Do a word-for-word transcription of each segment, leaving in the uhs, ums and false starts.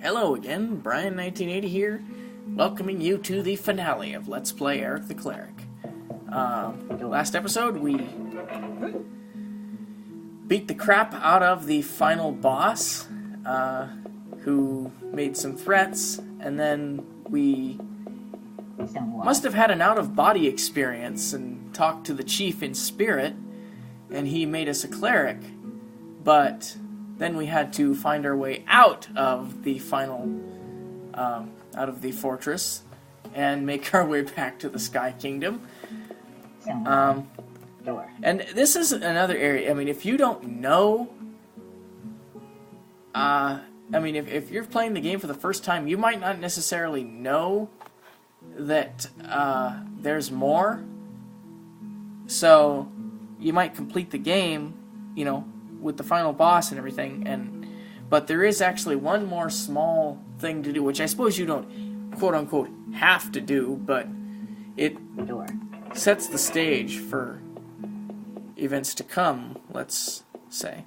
Hello again, Brian nineteen eighty here, welcoming you to the finale of Let's Play Eric the Cleric. Uh, last episode, we beat the crap out of the final boss, uh, who made some threats, and then we must have had an out-of-body experience and talked to the chief in spirit, and he made us a cleric, but then we had to find our way out of the final, um, out of the fortress, and make our way back to the Sky Kingdom. Um, and this is another area, I mean, if you don't know, uh, I mean, if, if you're playing the game for the first time, you might not necessarily know that uh, there's more, so you might complete the game, you know, with the final boss and everything, and but there is actually one more small thing to do, which I suppose you don't quote-unquote have to do, but it sets the stage for events to come, let's say.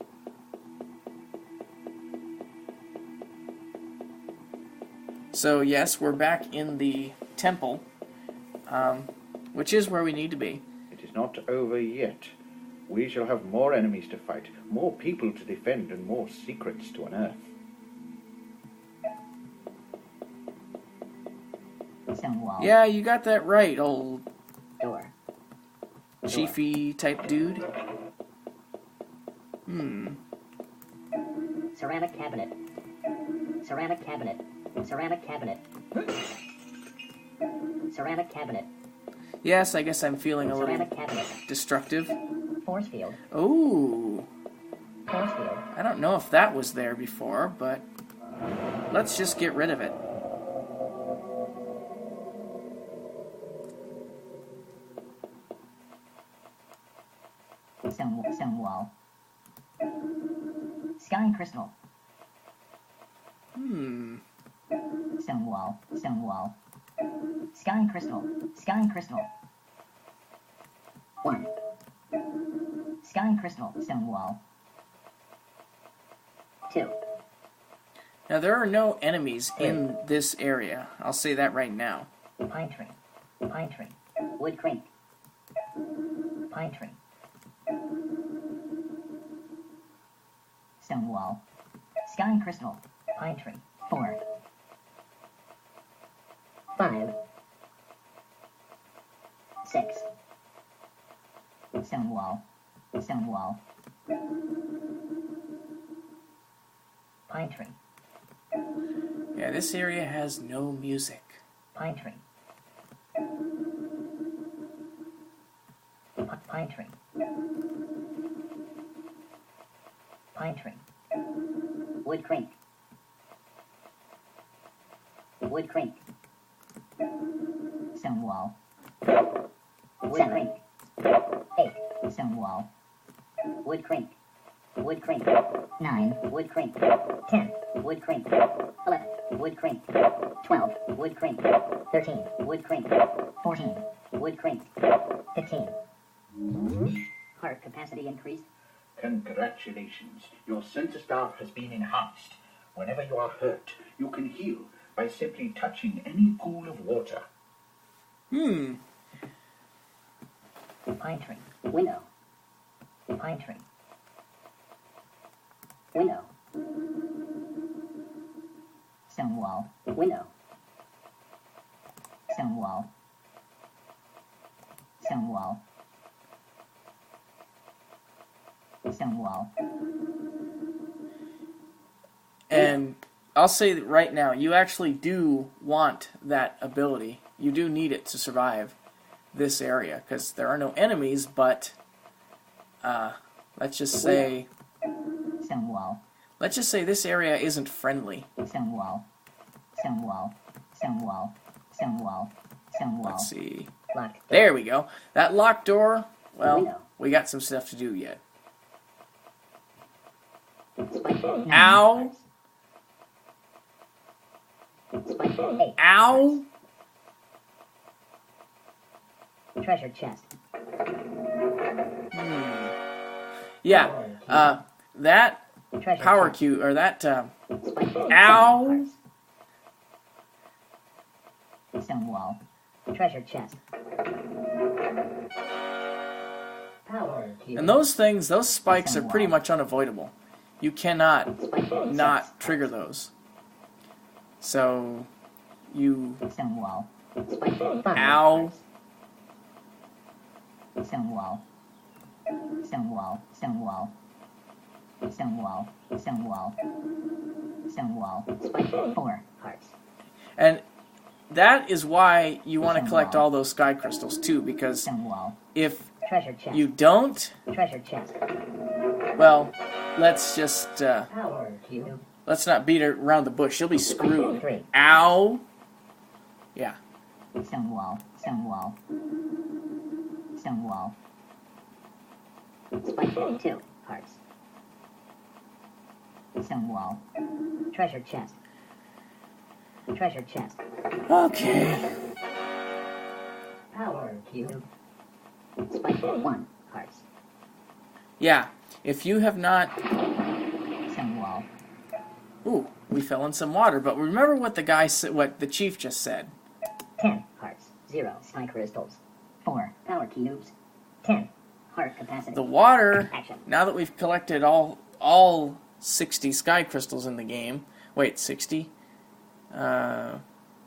So yes, we're back in the temple, um, which is where we need to be. It is not over yet. We shall have more enemies to fight, more people to defend, and more secrets to unearth. Stonewall. Yeah, you got that right, old Door. chiefy type dude. Hmm. Ceramic cabinet. Ceramic cabinet. Ceramic cabinet. Ceramic cabinet. Yes, I guess I'm feeling a little Ceramic cabinet. destructive. Force field. Ooh. Force field. I don't know if that was there before, but let's just get rid of it. Stone, stone wall. Sky crystal. Hmm. Stone wall. Stone wall. Sky crystal. Sky crystal. One. Sky crystal. Stone wall. Two. Now, there are no enemies in this area. I'll say that right now. Pine tree. Pine tree. Wood crate. Pine tree. Stone wall. Sky crystal. Pine tree. Four. Five. Six. Stone wall. Stone wall. Pine tree. Yeah, this area has no music. Pine tree. P- pine tree. Pine tree. Wood crate. Wood crate. Stone wall. Wood crate. Eight. Stone wall. Wood crate. Wood crate. Nine. Wood crate. Ten. Wood crate. Eleven. Wood crate. Twelve. Wood crate. Thirteen. Wood crate. Fourteen. Wood crate. Fifteen. Heart capacity increased. Congratulations. Your center staff has been enhanced. Whenever you are hurt, you can heal by simply touching any pool of water. Hmm. Pine tree. Window. Pine tree. Window. Stone wall. Window. Stone wall. Stone wall. Stone wall. And I'll say that right now, you actually do want that ability. You do need it to survive this area, because there are no enemies, but uh, let's just say... Stone wall. Let's just say this area isn't friendly. Stone wall. Stone wall. Stone wall. Stone wall. Stone wall. Let's see. Locked. There we go. That locked door, well, Window. we got some stuff to do yet. Spike. Nine. Ow! Spike. Eight. Ow! Treasure chest. Hmm. Yeah, uh, that Treasure power chest. cube, or that, uh, Spike. ow! Stone wall. Treasure chest. Power cube. And those things, those spikes are Stone pretty wall. much unavoidable. You cannot Spike six. not trigger those. So, you... Stone wall. Spike five. Ow. Stone wall. Stone wall. Stone wall. Stone wall. Stone wall. Stone wall. Spike four hearts. And that is why you want to Stone collect wall. all those sky crystals too, because Stone wall. if Treasure chest. you don't, Treasure chest. well, let's just, uh, Power cube. let's not beat it around the bush. You'll be screwed. Three. Ow! Yeah. Stone wall. Stone wall. Stone wall. Spike two hearts. Stone wall. Treasure chest. Treasure chest. Okay. Power cube. Spike one hearts. Yeah. If you have not... Stone wall. Ooh, we fell in some water, but remember what the guy said, what the chief just said. Ten hearts. Zero sky crystals. Four power cubes. Ten heart capacity. The water, Action. now that we've collected all all sixty sky crystals in the game, wait, sixty? Uh,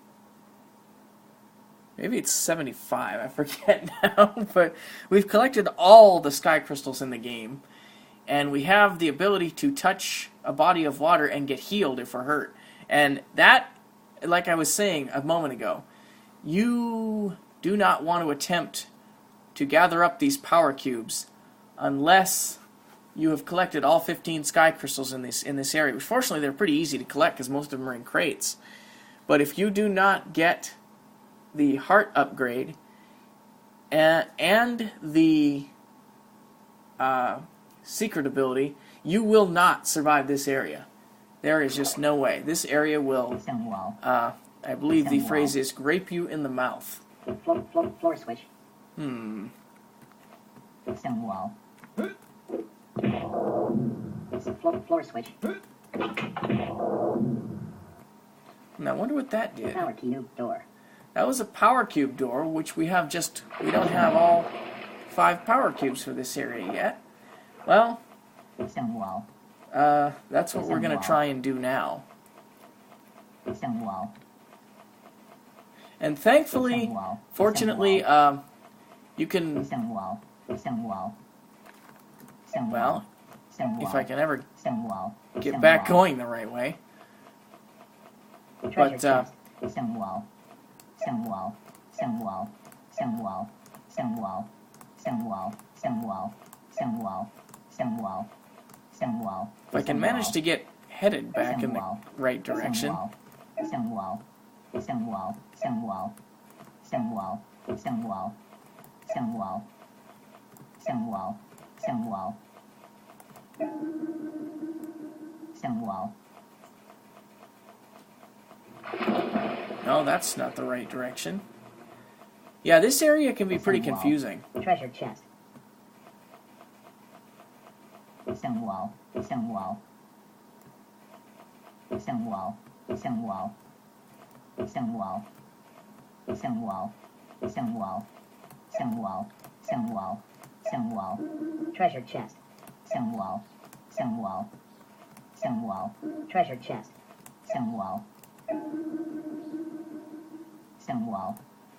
maybe it's seventy-five, I forget now, but we've collected all the sky crystals in the game, and we have the ability to touch a body of water and get healed if we're hurt. And that, like I was saying a moment ago, you do not want to attempt to gather up these power cubes unless you have collected all fifteen sky crystals in this in this area. Which fortunately they're pretty easy to collect because most of them are in crates. But if you do not get the heart upgrade and, and the uh, secret ability, you will not survive this area. There is just no way. This area will, Stone wall. uh, I believe the Stone phrase wall. is, grape you in the mouth. Floor, floor, floor switch. Hmm. Stone wall. Floor, floor switch. Now, I wonder what that did. Power cube door. That was a power cube door, which we have just, we don't have all five power cubes for this area yet. Well, Stone wall. uh, that's what we're Stone going to wall. try and do now. Stone wall. And thankfully, Stone wall. fortunately, Stone wall. um, you can, Stone wall. Stone wall. Stone well, wall. Stone wall. if I can ever Stone wall. get Stone back wall. going the right way. Treasure but, uh, chest. Stone wall. Stone wall. Stone wall. Stone wall. Stone wall. Stone wall. Stone wall. Stone wall. Stone wall. Stone wall. If I can manage to get headed back Stone in the wall. right direction. Stone wall. Stone wall. Stone wall. Stone wall. Stone wall. Stone wall. Stone wall. Stone wall. Stone wall. No, that's not the right direction. Yeah, this area can be pretty Stone wall. confusing. Treasure chest. Stone wall. Stone wall. Stone wall. Stone wall. Stone wall. Stone wall. Stone wall. Stone wall. Stone wall. Stone wall. Treasure chest. Stone wall. Stone wall. Stone wall. Treasure chest. Stone wall. Stone wall.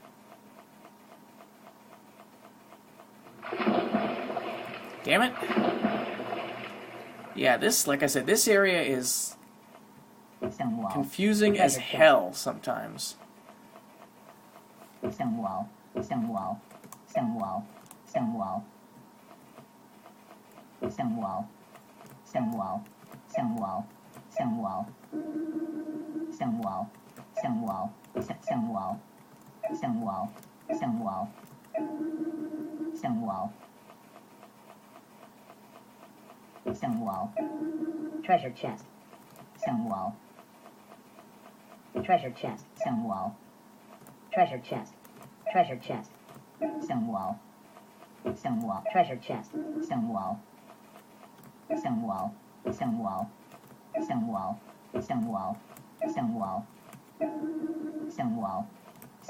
Damn it. Yeah, this, like I said, this area is Stone wall. confusing as Treasure chest. hell sometimes. Stone wall. Stone wall. Stone wall. Stone wall. Stone wall. Stone wall. Stone wall. Stone wall. Stone wall. Stone wall. Stone wall. Stone wall. Stone wall. Stone wall. Stone wall. Treasure chest. Stone wall. Treasure chest. Stone wall. Treasure chest. Treasure chest. Stone wall. Stone wall. Treasure chest. Stone wall. Stone wall. Stone wall. Stone wall. Stone wall. Stone wall. Stone wall.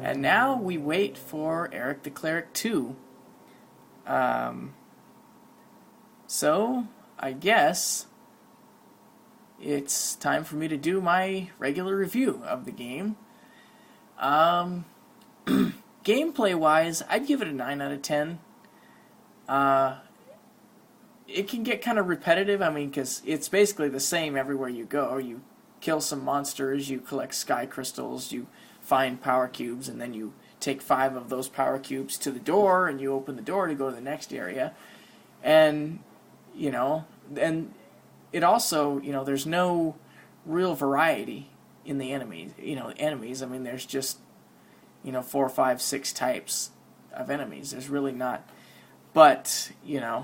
And now we wait for Eric the Cleric two. Um, so, I guess it's time for me to do my regular review of the game. Um, gameplay-wise, I'd give it a nine out of ten. Uh, it can get kind of repetitive, I mean, because it's basically the same everywhere you go. You kill some monsters, you collect sky crystals, you find power cubes, and then you take five of those power cubes to the door, and you open the door to go to the next area. And, you know, and it also, you know, there's no real variety in the enemies. You know, enemies, I mean, there's just, you know, four, five, six types of enemies. There's really not. But, you know,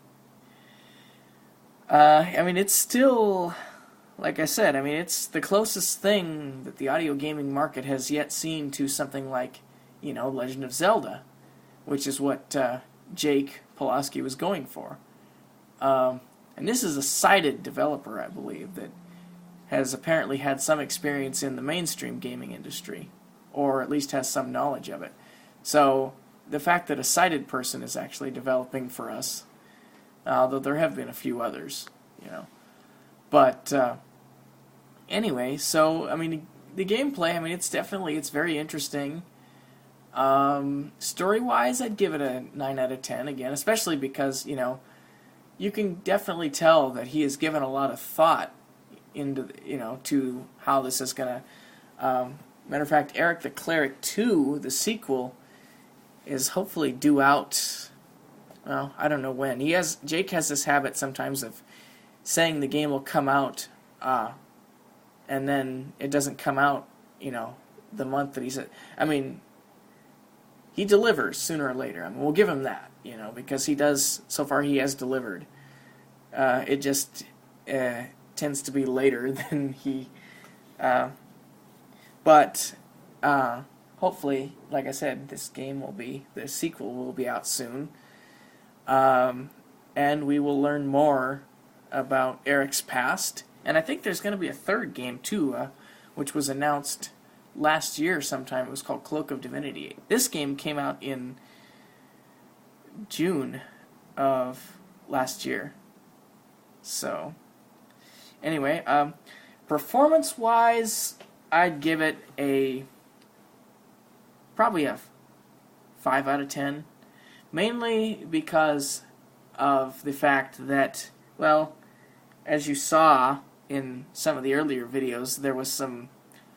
uh, I mean, it's still, like I said, I mean, it's the closest thing that the audio gaming market has yet seen to something like, you know, Legend of Zelda, which is what uh, Jake Pulaski was going for. Um, and this is a sighted developer, I believe, that has apparently had some experience in the mainstream gaming industry, or at least has some knowledge of it. So the fact that a sighted person is actually developing for us, although there have been a few others, you know. But uh, anyway, so, I mean, the gameplay, I mean, it's definitely, it's very interesting. Um, story-wise, I'd give it a nine out of ten, again, especially because, you know, you can definitely tell that he has given a lot of thought into, you know, to how this is going to, um, matter of fact, Eric the Cleric two, the sequel, is hopefully due out, well, I don't know when. He has, Jake has this habit sometimes of saying the game will come out, uh, and then it doesn't come out, you know, the month that he said. I mean, he delivers sooner or later. I mean, we'll give him that, you know, because he does, so far he has delivered. Uh, it just uh, tends to be later than he, uh, but uh, hopefully, like I said, this game will be, the sequel will be out soon, um, and we will learn more about Eric's past, and I think there's going to be a third game too, uh, which was announced last year sometime. It was called Cloak of Divinity. This game came out in June of last year. So, anyway, um, performance-wise, I'd give it a, probably a five out of ten. Mainly because of the fact that, well, as you saw in some of the earlier videos, there was some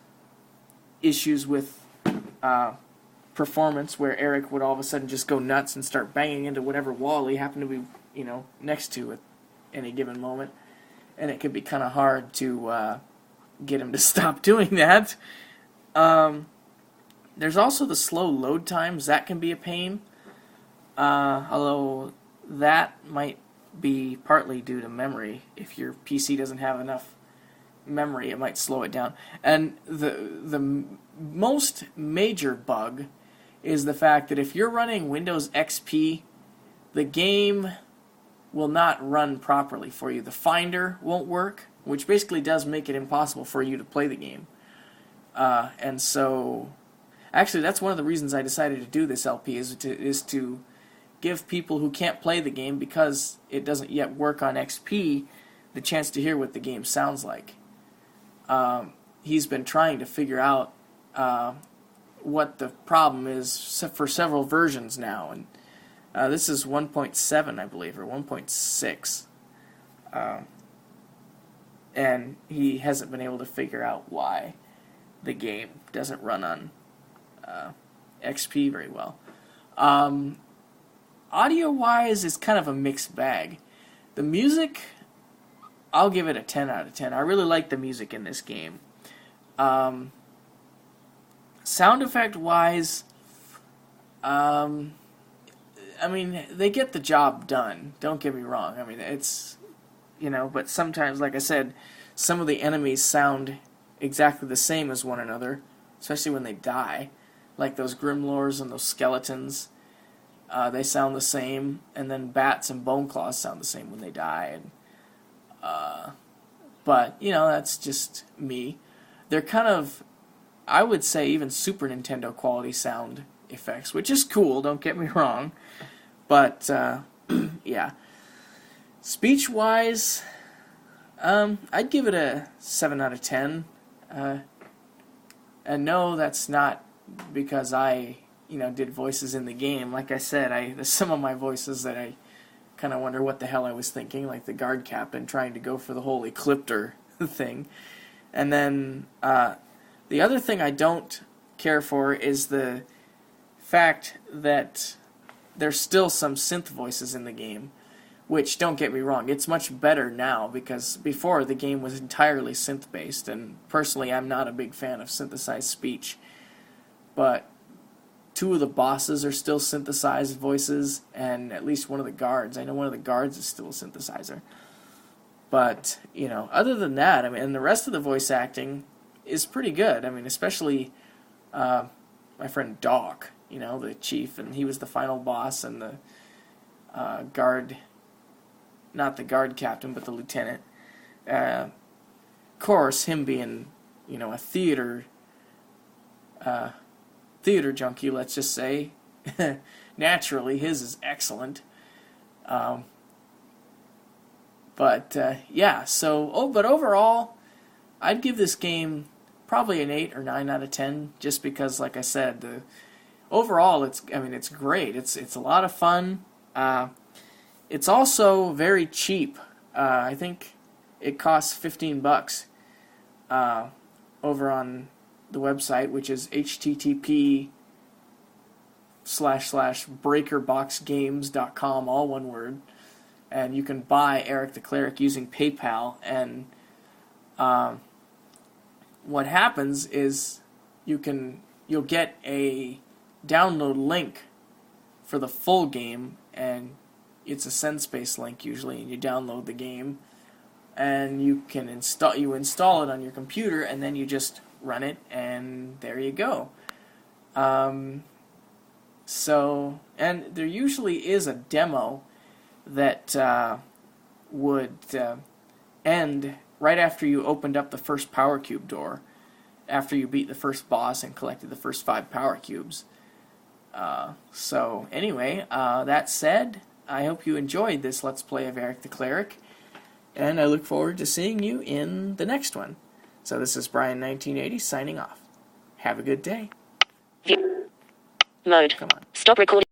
issues with uh, performance where Eric would all of a sudden just go nuts and start banging into whatever wall he happened to be, you know, next to at any given moment, and it could be kind of hard to uh, get him to stop doing that. Um, there's also the slow load times. That can be a pain, uh, although that might be partly due to memory. If your P C doesn't have enough memory, it might slow it down. And the the most major bug is the fact that if you're running Windows X P, the game will not run properly for you. The Finder won't work, which basically does make it impossible for you to play the game. Uh, and so, actually, that's one of the reasons I decided to do this L P, is to is to give people who can't play the game because it doesn't yet work on X P the chance to hear what the game sounds like. Um, he's been trying to figure out uh, what the problem is for several versions now, and uh, this is one point seven, I believe, or one point six, um, and he hasn't been able to figure out why the game doesn't run on uh, X P very well. Um, audio-wise, it's kind of a mixed bag. The music, I'll give it a ten out of ten. I really like the music in this game. Um, sound effect-wise, um, I mean, they get the job done. Don't get me wrong. I mean, it's, you know, but sometimes, like I said, some of the enemies sound exactly the same as one another, especially when they die. Like those Grimlors and those skeletons, uh, they sound the same, and then bats and bone claws sound the same when they die. And, uh, but, you know, that's just me. They're kind of I would say even Super Nintendo quality sound effects, which is cool, don't get me wrong. But, uh, yeah. Speech-wise, um, I'd give it a seven out of ten. Uh, and no, that's not because I, you know, did voices in the game. Like I said, I there's some of my voices that I kind of wonder what the hell I was thinking, like the guard captain trying to go for the whole Ecliptor thing. And then, uh, the other thing I don't care for is the fact that there's still some synth voices in the game, which, don't get me wrong, it's much better now, because before the game was entirely synth-based, and personally I'm not a big fan of synthesized speech. But two of the bosses are still synthesized voices, and at least one of the guards, I know one of the guards is still a synthesizer. But, you know, other than that, I mean, and the rest of the voice acting is pretty good. I mean, especially uh, my friend Doc, you know, the chief, and he was the final boss, and the uh, guard, not the guard captain, but the lieutenant. Uh, of course, him being, you know, a theater, uh, theater junkie, let's just say, naturally, his is excellent. Um, but, uh, yeah, so, oh, but overall, I'd give this game probably an eight or nine out of ten, just because, like I said, the overall, it's I mean, it's great. It's it's a lot of fun. Uh, it's also very cheap. Uh, I think it costs fifteen bucks uh, over on the website, which is http slash slash breakerboxgames dot com, all one word, and you can buy Eric the Cleric using PayPal. And um, what happens is you can you'll get a download link for the full game, and it's a SendSpace link usually, and you download the game, and you can install you install it on your computer, and then you just run it, and there you go. Um, so, and there usually is a demo that uh, would uh, end right after you opened up the first Power Cube door, after you beat the first boss and collected the first five Power Cubes. Uh, so, anyway, uh, that said, I hope you enjoyed this Let's Play of Eric the Cleric, and I look forward to seeing you in the next one. So this is Brian nineteen eighty signing off. Have a good day. Mode. Come on. Stop recording.